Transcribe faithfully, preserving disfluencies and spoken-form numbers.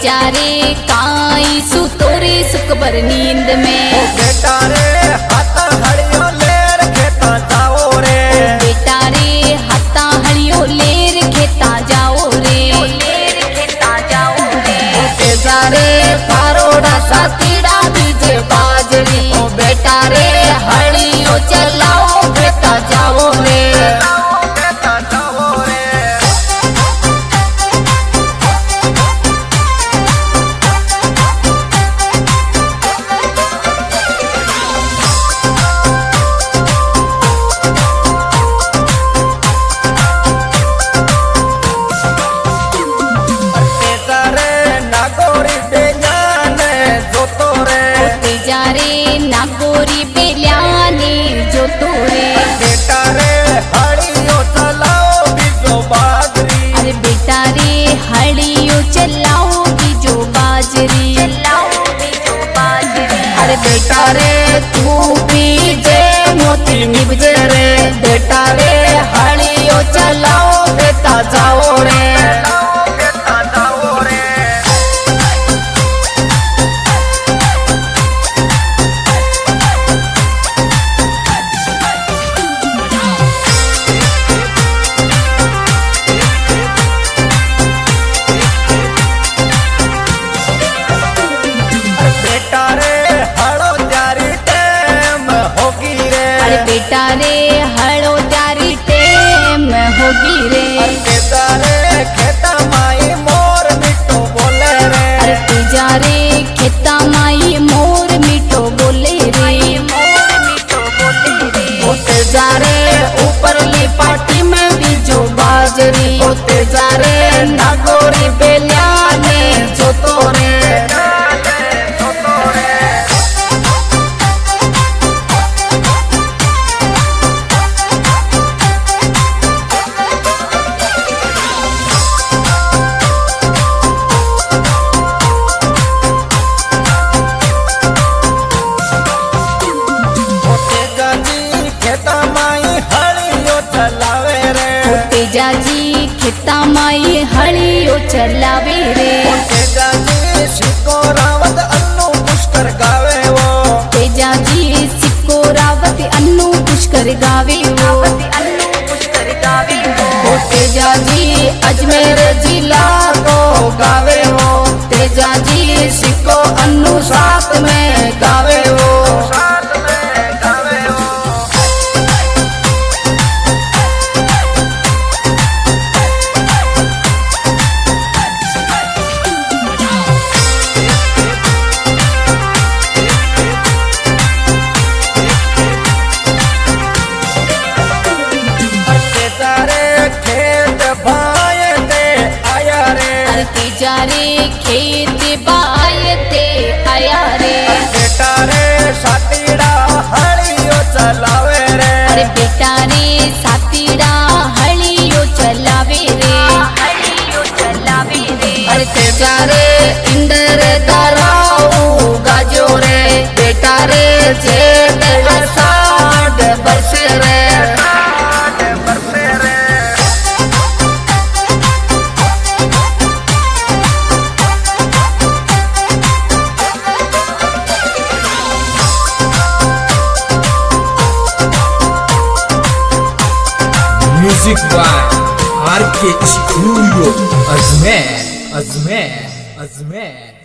तेजा रे काई सुतोरे सुकबर नींद में। ओ बेटा रे हाथा हड़ियो लेर खेता जाओ रे। बेटा रे हाथा हड़ियो लेर खेता जाओ रे। लेर खेता जाओ रे। ओ तेजा रे कारोड़ा सातीड़ा बीजे बाजरी। ओ बेटा रे हड़ियो चलाओ खेता जाओ रे। खेता जाओ रे। तेजा रे नागोरी बेल्याने जो तोरे। बेटा रे हड़ियो चलाओ बीजो बाजरी। अरे बेटा रे हड़ियो चलाओ बीजो बाजरी। चलाओ बीजो बाजरी। अरे बेटा रे तू बीजे मोती निभजे रे। बेटा रे हड़ियो चलाओ बेटा जाओ रे। बेटा रे हड़ो त्यारी टेम होगी रे। तेजा रे खेता माई मोर मिठो बोले रे। अरे तेजा रे खेता माई मोर मिठो बोले रे। मोर मिठो बोले रे। ओ तेजा रे ऊपर ली पाटी में बीजो बाजरी। ओ तेजा रे नागोरी बेल्याने जो तोरे। तेजा जी खेता माई हड़ियो चलावे रे। तेजा जी सिक्को रावत अन्नू पुष्कर गावे वो। तेजा जी सिक्को रावत अन्नू पुष्कर गावे वो। अन्नू पुष्कर गावे वो। तेजा जी अजमेर जिला को गावे वो। तेजा जी सिक्को अन्नू साथ में गावे वो। तेजा रे खेत बाय ते आया रे। बेटा रे सातीड़ा हड़ियो चलावे रे। अरे बेटा रे सातीड़ा हड़ियो चलावे रे। हड़ियो चलावे रे। अरे तेजा रे इंदर दराऊ गाजो रे। बेटा रे जेठ आषाढ़ बरसे रे। Music by R K studio Ajmer Ajmer Ajmer.